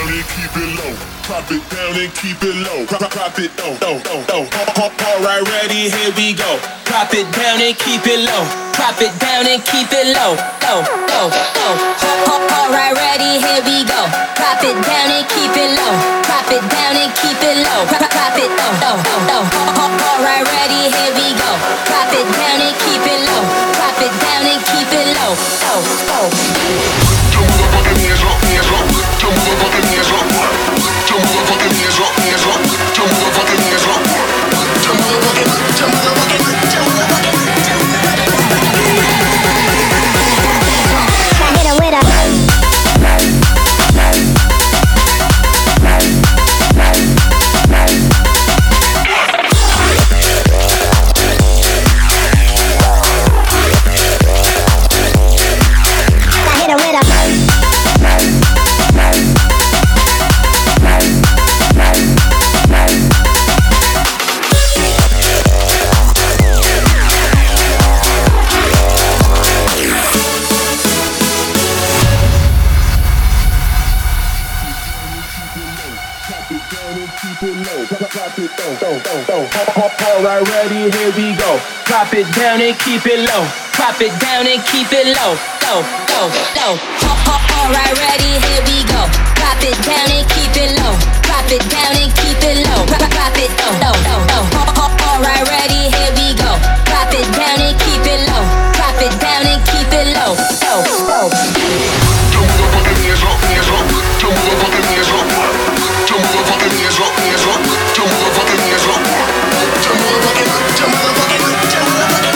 and keep it low. Drop it down and keep it low. Drop it low, low, low, low. Alright, ready, here we go. Drop it down and keep it low. Drop it down and keep it low, low, low, low. Alright, ready, here we go. Drop it down and keep it low. Drop it down and keep it low. Drop it low, low, low. Alright, ready, here we go. Drop it down and keep it low. Drop it down and keep it low, low, low. Your motherfucking hands up, hands up. Your motherfucking hands up. Your motherfucking hands up, hands up. Your motherfucking hands up. Your motherfucking, your motherfucking, your motherfucking. I hit her with a. Alright, ready, here we go. Drop it down and keep it low. Drop it down and keep it low, low, low, low. Alright, ready, here we go. Drop it down and keep it low. Drop it down and keep it low. Drop it low, low, low, low. Alright, ready, here we go. Drop it down and keep it low. Drop it down and keep it low, low, low. Your motherfucking hands up, hands up. Your motherfucking hands up. Your motherfucking hands up, hands up. Your motherfucking hands up. Your motherfucking, your motherfucking, your motherfucking.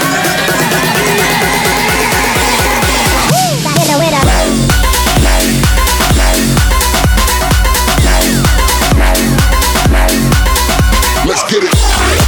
I hit her with a. Let's get it.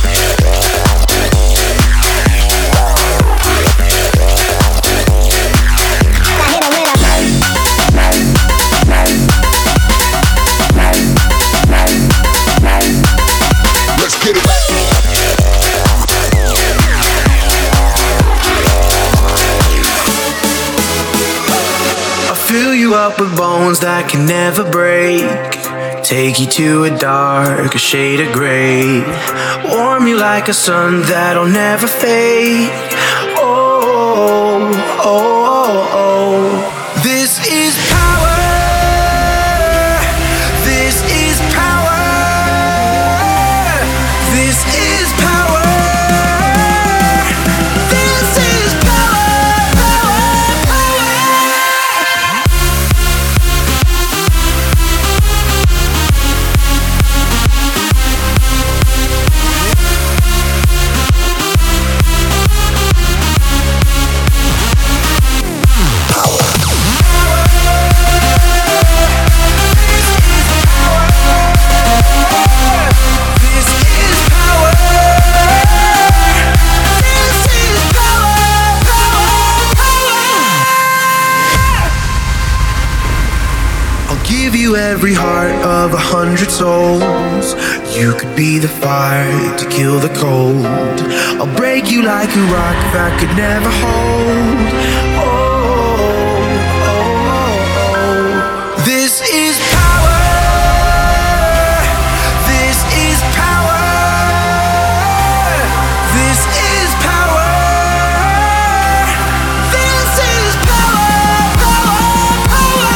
Fill you up with bones that can never break. Take you to a darker shade of gray. Warm you like a sun that'll never fade. Oh, oh, oh, oh. This is power. This is power. This is power. This is power, power, power. Give you every heart of 100 souls. You could be the fire to kill the cold. I'll break you like a rock that could never hold. Oh, oh, oh, oh. This is power. This is power. This is power. This is power, power, power.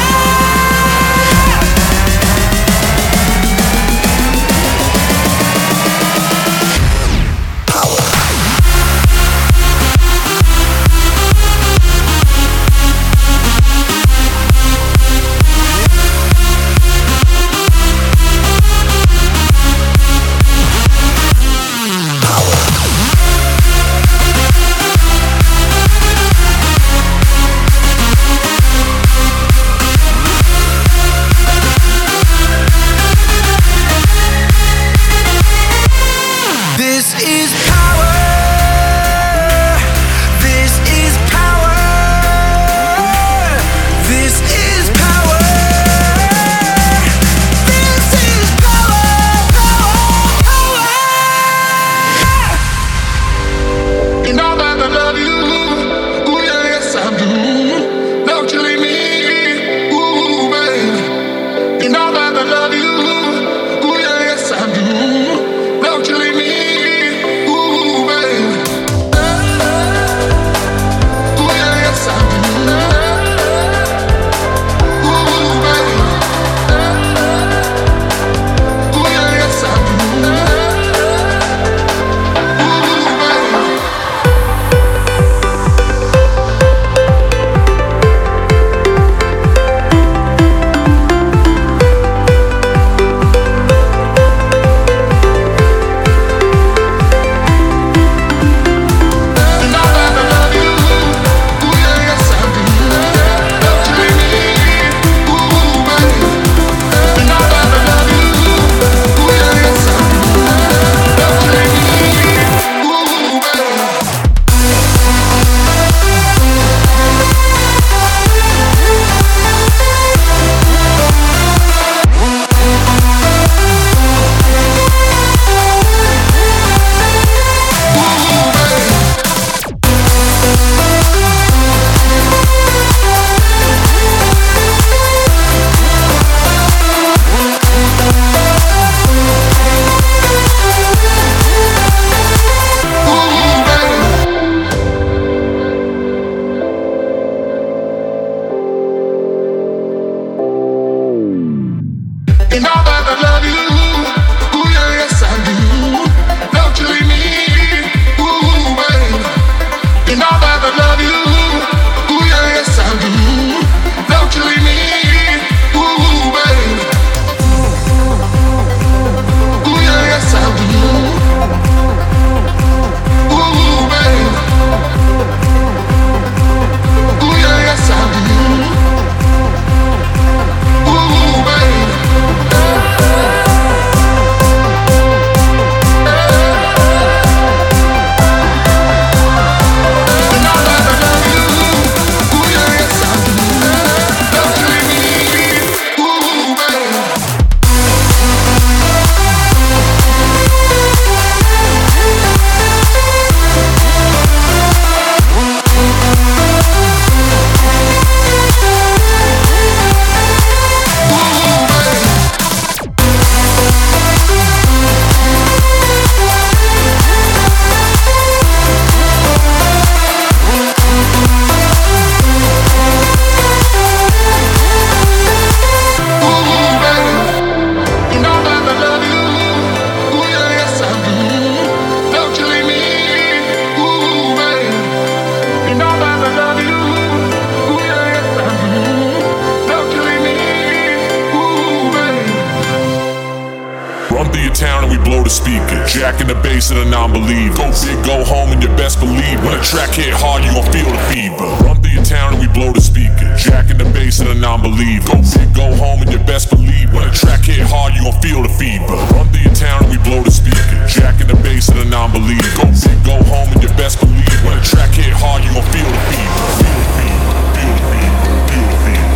the speaker. Jacking the bass and a non-believer. Go big, go home, and you best believe. When a track hit hard, you gon' feel the fever. Run through your town and we blow the speaker. Jacking the bass and a non-believer. Go big, go home, and you best believe. When a track hit hard, you gon' feel the fever. Run through your town and we blow the speaker. Jacking the bass and a non-believer. Go big, go home, and you best believe. When a track hit hard, you gon' feel the fever. Feel the fever. Feel the fever. Feel the fever.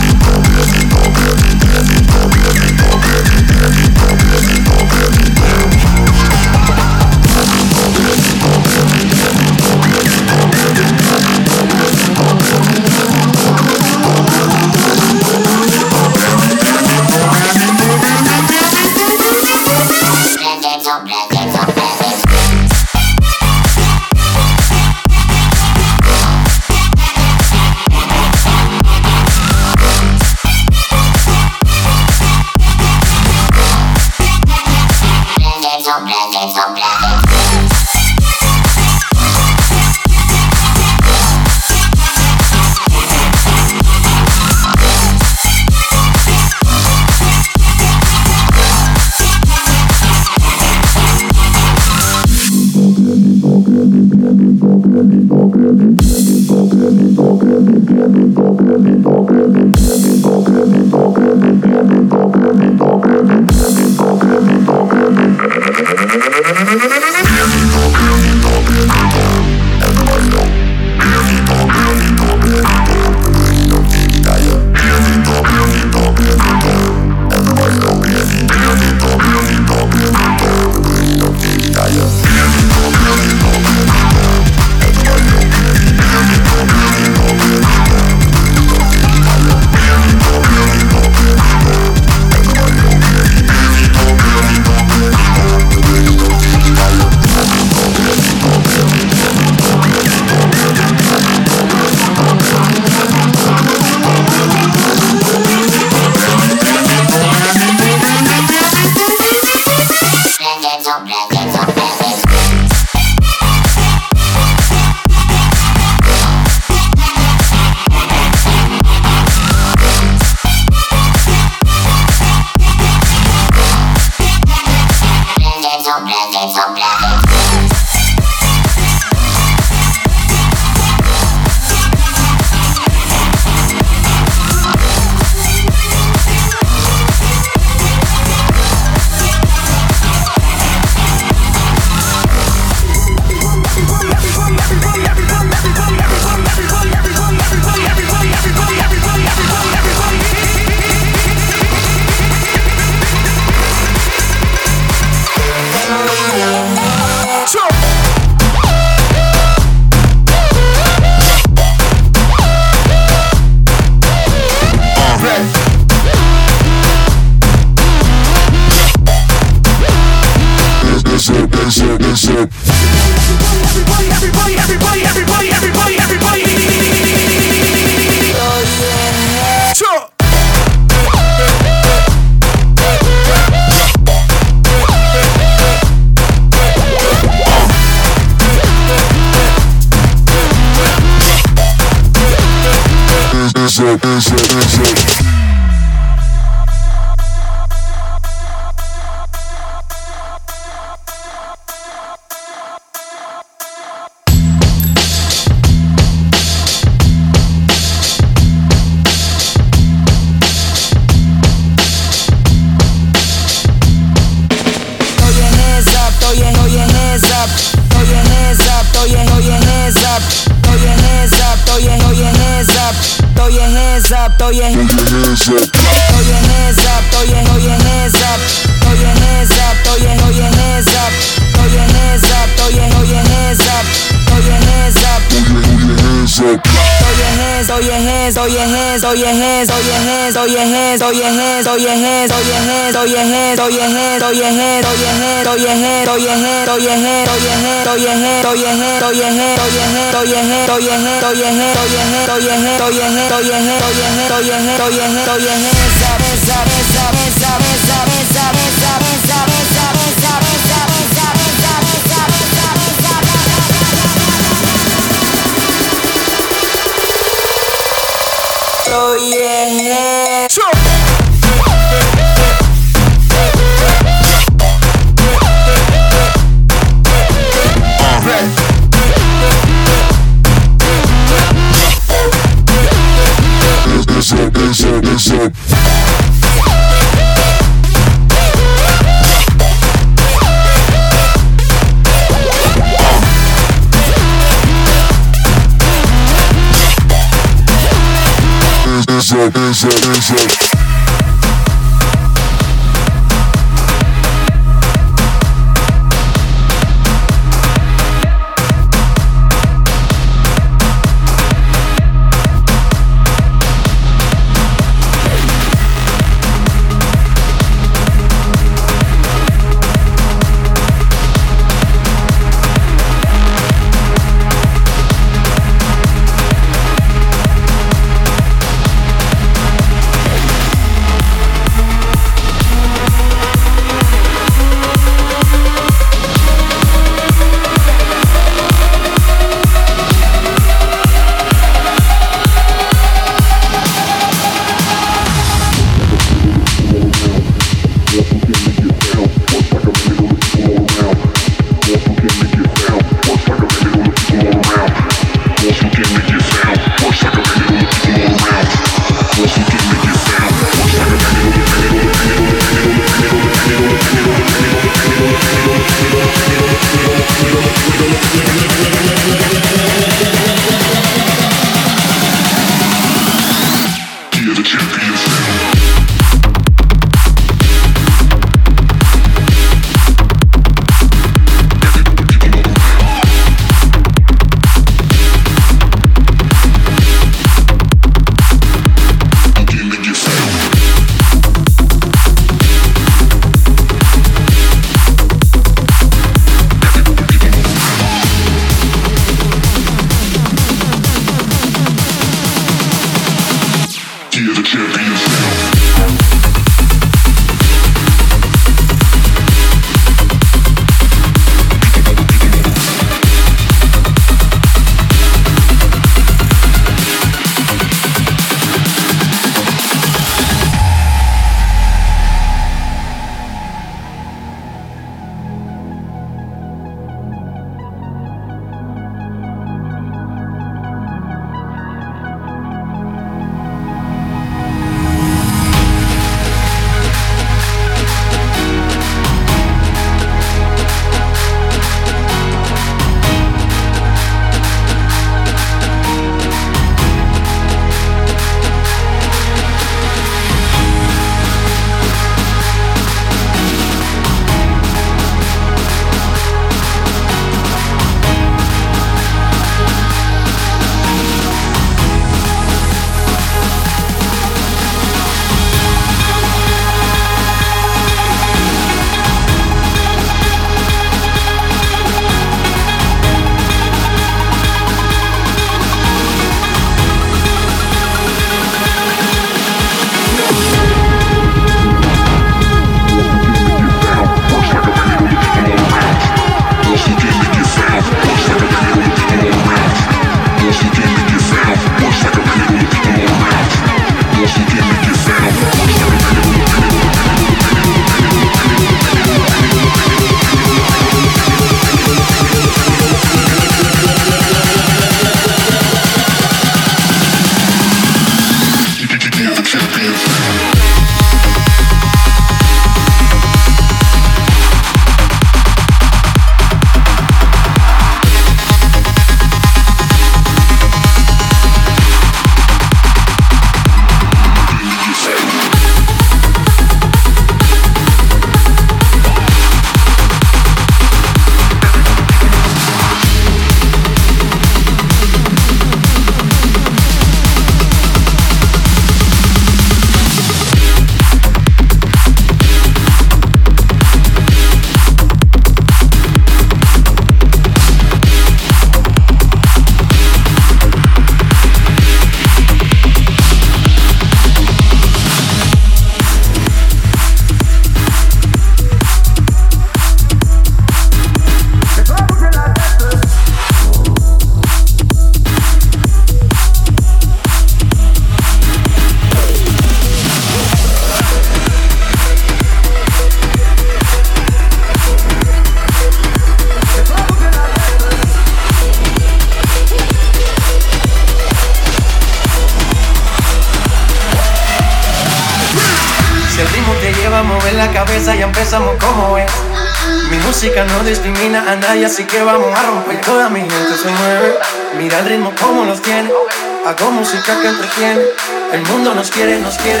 a mover la cabeza, ya empezamos como es. Mi música no discrimina a nadie, así que vamos a romper. Toda mi gente se mueve, mira el ritmo como los tiene. Hago música que entretiene. El mundo nos quiere, me quiere.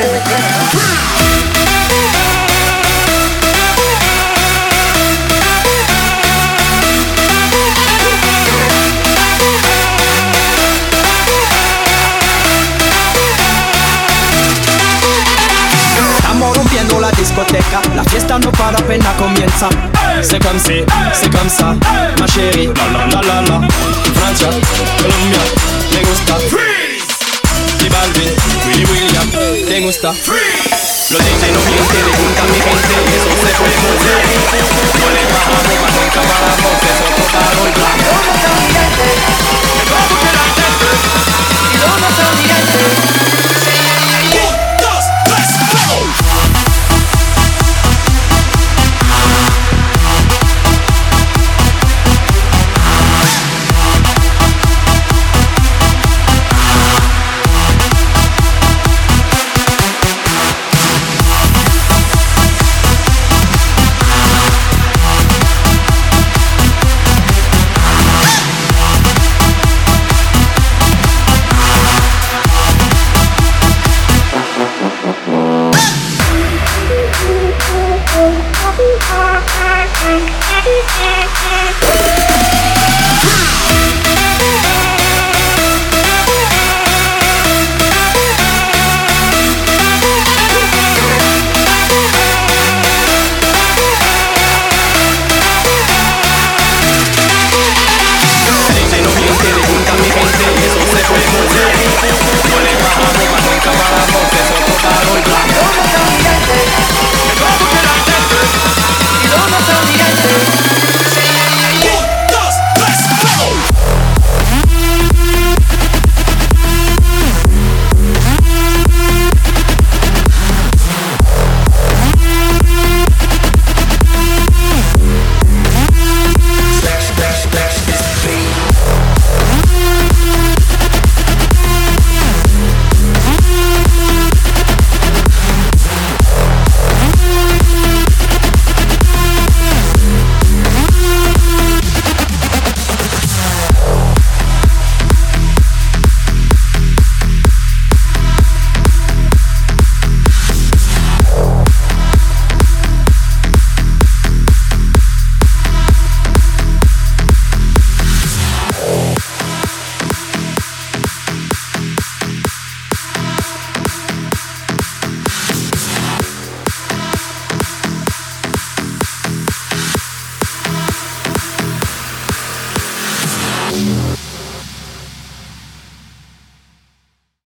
Estamos rompiendo la discoteca, la fiesta no para, apenas comienza. C'est comme si, c'est comme ça, ma chérie. La la la la. Francia, Colombia, me gusta. Freeze. Y Balvin, Willy William, te gusta. Freeze. Los DJ no mienten, le gusta a mi gente y eso se puede mover. No le bajamos, mas nunca paramos, eso total. ¿Y dónde está mi gente? ¿Y dónde está mi gente?